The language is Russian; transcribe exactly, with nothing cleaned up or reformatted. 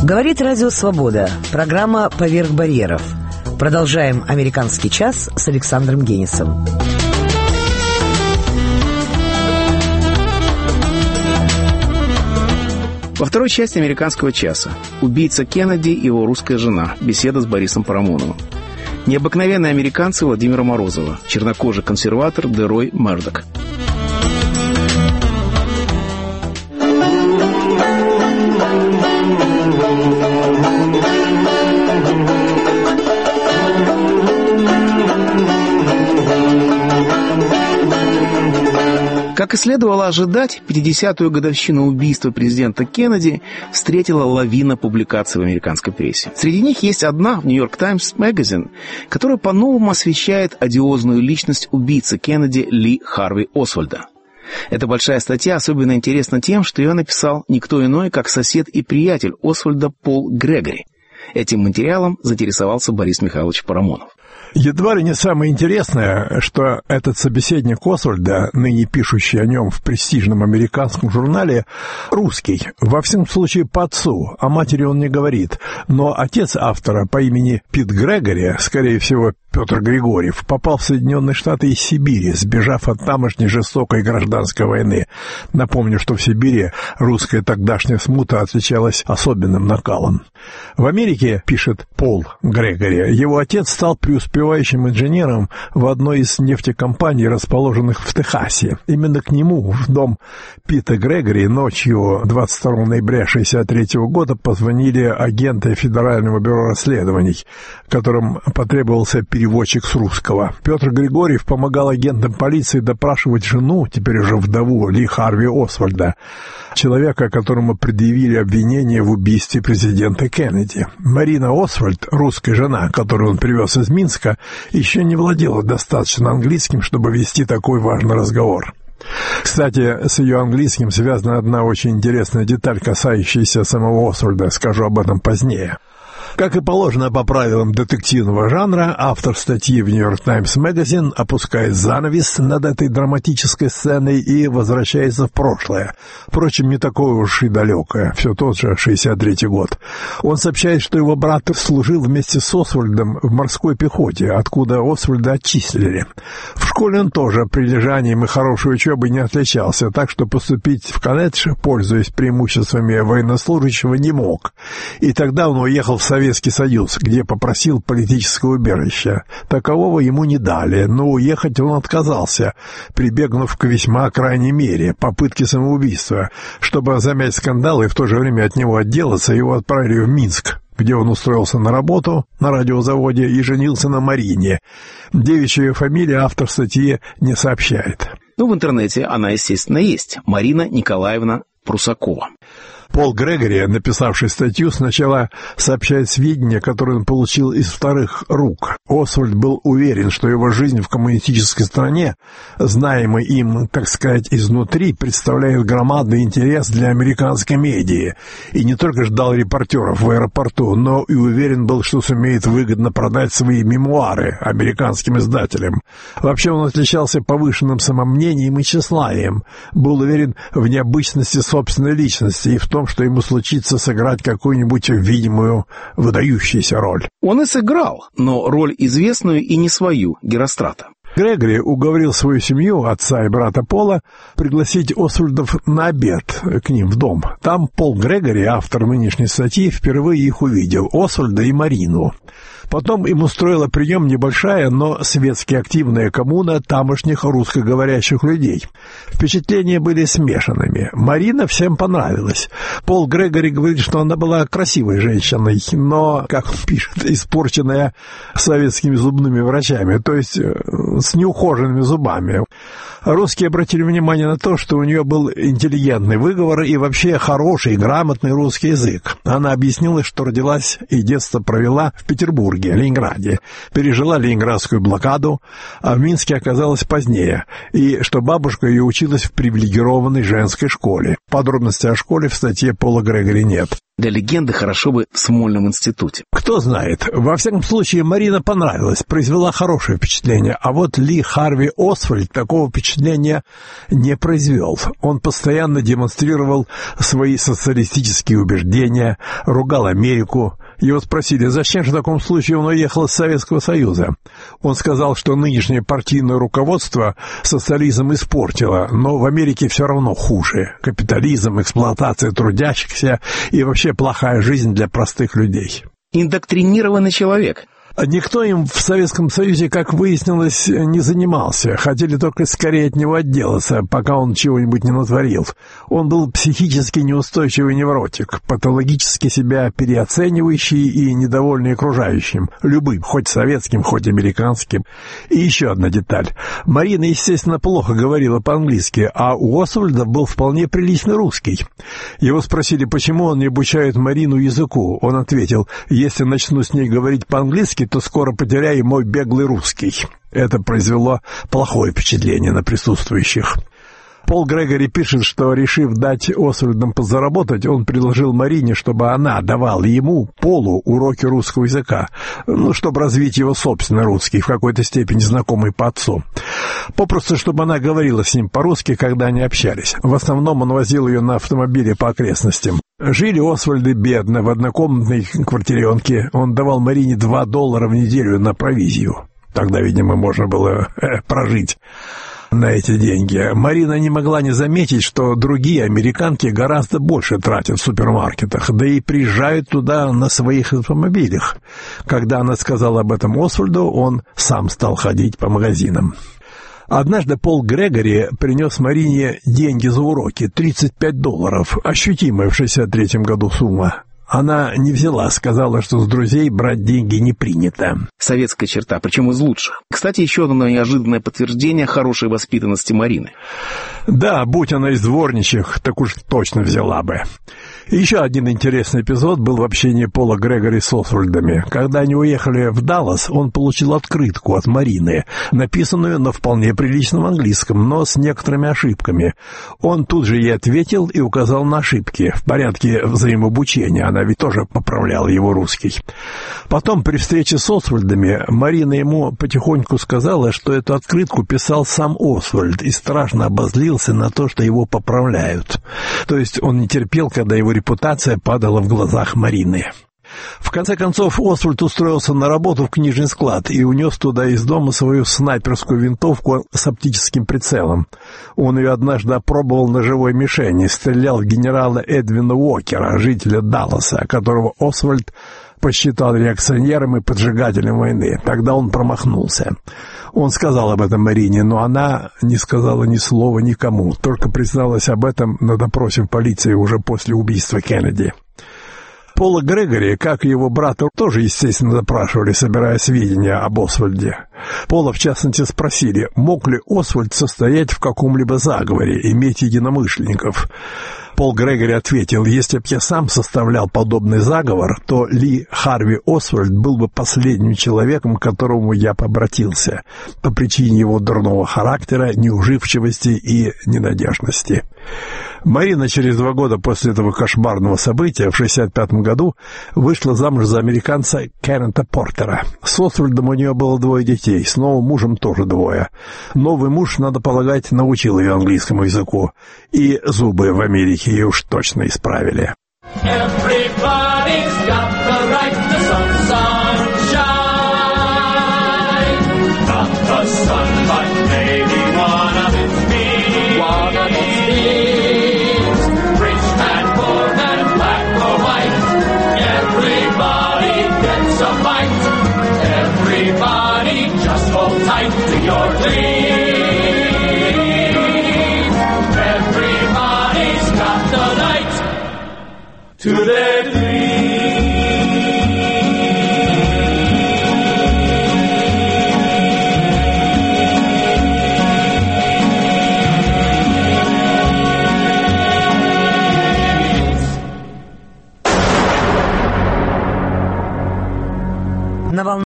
Говорит Радио Свобода. Программа «Поверх барьеров». Продолжаем «Американский час» с Александром Генисом. Во второй части «Американского часа» убийца Кеннеди и его русская жена. Беседа с Борисом Парамоновым. Необыкновенные американцы Владимира Морозова. Чернокожий консерватор Дерой Мердок. Как и следовало ожидать, пятидесятую годовщину убийства президента Кеннеди встретила лавина публикаций в американской прессе. Среди них есть одна в «Нью-Йорк Таймс Magazine», которая по-новому освещает одиозную личность убийцы Кеннеди Ли Харви Освальда. Эта большая статья особенно интересна тем, что ее написал никто иной, как сосед и приятель Освальда Пол Грегори. Этим материалом заинтересовался Борис Михайлович Парамонов. Едва ли не самое интересное, что этот собеседник Освальда, ныне пишущий о нем в престижном американском журнале, русский, во всяком случае по отцу, о матери он не говорит, но отец автора по имени Пит Грегори, скорее всего Петр Григорьев, попал в Соединенные Штаты из Сибири, сбежав от тамошней жестокой гражданской войны. Напомню, что в Сибири русская тогдашняя смута отличалась особенным накалом. В Америке, пишет Пол Грегори, его отец стал преуспевающим инженером в одной из нефтекомпаний, расположенных в Техасе. Именно к нему, в дом Пита Грегори, ночью двадцать второго ноября шестьдесят третьего года позвонили агенты Федерального бюро расследований, которым потребовался перевод переводчик с русского. Петр Григорьев помогал агентам полиции допрашивать жену, теперь уже вдову, Ли Харви Освальда, человека, которому предъявили обвинение в убийстве президента Кеннеди. Марина Освальд, русская жена, которую он привез из Минска, еще не владела достаточно английским, чтобы вести такой важный разговор. Кстати, с ее английским связана одна очень интересная деталь, касающаяся самого Освальда, скажу об этом позднее. Как и положено по правилам детективного жанра, автор статьи в «Нью-Йорк Таймс Magazine» опускает занавес над этой драматической сценой и возвращается в прошлое. Впрочем, не такое уж и далекое, все тот же шестьдесят третий год. Он сообщает, что его брат служил вместе с Освальдом в морской пехоте, откуда Освальда отчислили. В школе он тоже прилежанием и хорошей учебой не отличался, так что поступить в колледж, пользуясь преимуществами военнослужащего, не мог. И тогда он уехал в Советский Советский Союз, где попросил политического убежища. Такового ему не дали, но уехать он отказался, прибегнув к весьма крайней мере, попытке самоубийства. Чтобы замять скандал и в то же время от него отделаться, его отправили в Минск, где он устроился на работу на радиозаводе и женился на Марине. Девичья фамилия автор статьи не сообщает. Ну, в интернете она, естественно, есть. Марина Николаевна Прусакова. Пол Грегори, написавший статью, сначала сообщает сведения, которые он получил из вторых рук. Освальд был уверен, что его жизнь в коммунистической стране, знаемой им, так сказать, изнутри, представляет громадный интерес для американской медиа, и не только ждал репортеров в аэропорту, но и уверен был, что сумеет выгодно продать свои мемуары американским издателям. Вообще он отличался повышенным самомнением и тщеславием, был уверен в необычности собственной личности и в том, что ему случится сыграть какую-нибудь видимую, выдающуюся роль. Он и сыграл, но роль известную и не свою, Герострата. Грегори уговорил свою семью, отца и брата Пола, пригласить Освальдов на обед к ним в дом. Там Пол Грегори, автор нынешней статьи, впервые их увидел, Освальда и Марину. Потом им устроила прием небольшая, но светски активная коммуна тамошних русскоговорящих людей. Впечатления были смешанными. Марина всем понравилась. Пол Грегори говорит, что она была красивой женщиной, но, как он пишет, испорченная советскими зубными врачами, то есть с неухоженными зубами. Русские обратили внимание на то, что у нее был интеллигентный выговор и вообще хороший, грамотный русский язык. Она объяснила, что родилась и детство провела в Петербурге, Ленинграде, пережила ленинградскую блокаду, а в Минске оказалась позднее, и что бабушка ее училась в привилегированной женской школе. Подробностей о школе в статье Пола Грегори нет. Для легенды хорошо бы в Смольном институте. Кто знает. Во всяком случае, Марина понравилась, произвела хорошее впечатление, а вот Ли Харви Освальд такого впечатления впечатления не произвел. Он постоянно демонстрировал свои социалистические убеждения, ругал Америку. Его спросили, зачем же в таком случае он уехал из Советского Союза. Он сказал, что нынешнее партийное руководство социализм испортило, но в Америке все равно хуже. Капитализм, эксплуатация трудящихся и вообще плохая жизнь для простых людей. Индоктринированный человек. Никто им в Советском Союзе, как выяснилось, не занимался. Хотели только скорее от него отделаться, пока он чего-нибудь не натворил. Он был психически неустойчивый невротик, патологически себя переоценивающий и недовольный окружающим. Любым, хоть советским, хоть американским. И еще одна деталь. Марина, естественно, плохо говорила по-английски, а у Освальда был вполне приличный русский. Его спросили, почему он не обучает Марину языку. Он ответил, если начну с ней говорить по-английски, то скоро потеряю мой беглый русский. Это произвело плохое впечатление на присутствующих. Пол Грегори пишет, что, решив дать Освальдам подзаработать, он предложил Марине, чтобы она давала ему, Полу, уроки русского языка, ну, чтобы развить его собственный русский, в какой-то степени знакомый по отцу. Попросту, чтобы она говорила с ним по-русски, когда они общались. В основном он возил ее на автомобиле по окрестностям. Жили Освальды бедно, в однокомнатной квартиренке. Он давал Марине два доллара в неделю на провизию. Тогда, видимо, можно было э, прожить на эти деньги. Марина не могла не заметить, что другие американки гораздо больше тратят в супермаркетах, да и приезжают туда на своих автомобилях. Когда она сказала об этом Освальду, он сам стал ходить по магазинам. Однажды Пол Грегори принес Марине деньги за уроки, тридцать пять долларов, ощутимая в шестьдесят третьем году сумма. Она не взяла, сказала, что с друзей брать деньги не принято. Советская черта, причем из лучших. Кстати, еще одно неожиданное подтверждение хорошей воспитанности Марины. Да, будь она из дворничих, так уж точно взяла бы. И еще один интересный эпизод был в общении Пола Грегори с Освальдами. Когда они уехали в Даллас, он получил открытку от Марины, написанную на вполне приличном английском, но с некоторыми ошибками. Он тут же ей ответил и указал на ошибки. В порядке взаимообучения, она ведь тоже поправляла его русский. Потом, при встрече с Освальдами, Марина ему потихоньку сказала, что эту открытку писал сам Освальд и страшно обозлился на то, что его поправляют. То есть он не терпел, когда его репутация падала в глазах Марины. В конце концов, Освальд устроился на работу в книжный склад и унес туда из дома свою снайперскую винтовку с оптическим прицелом. Он ее однажды опробовал на живой мишени, стрелял в генерала Эдвина Уокера, жителя Далласа, которого Освальд посчитал реакционером и поджигателем войны. Тогда он промахнулся. Он сказал об этом Марине, но она не сказала ни слова никому, только призналась об этом на допросе в полиции уже после убийства Кеннеди. Пола Грегори, как и его брата, тоже, естественно, допрашивали, собирая сведения об Освальде. Пола, в частности, спросили, мог ли Освальд состоять в каком-либо заговоре, иметь единомышленников. Пол Грегори ответил, если б я сам составлял подобный заговор, то Ли Харви Освальд был бы последним человеком, к которому я бы обратился, по причине его дурного характера, неуживчивости и ненадежности. Марина через два года после этого кошмарного события, в шестьдесят пятом году, вышла замуж за американца Кеннета Портера. С Освальдом у нее было двое детей, с новым мужем тоже двое. Новый муж, надо полагать, научил ее английскому языку, и зубы в Америке ее уж точно исправили. To their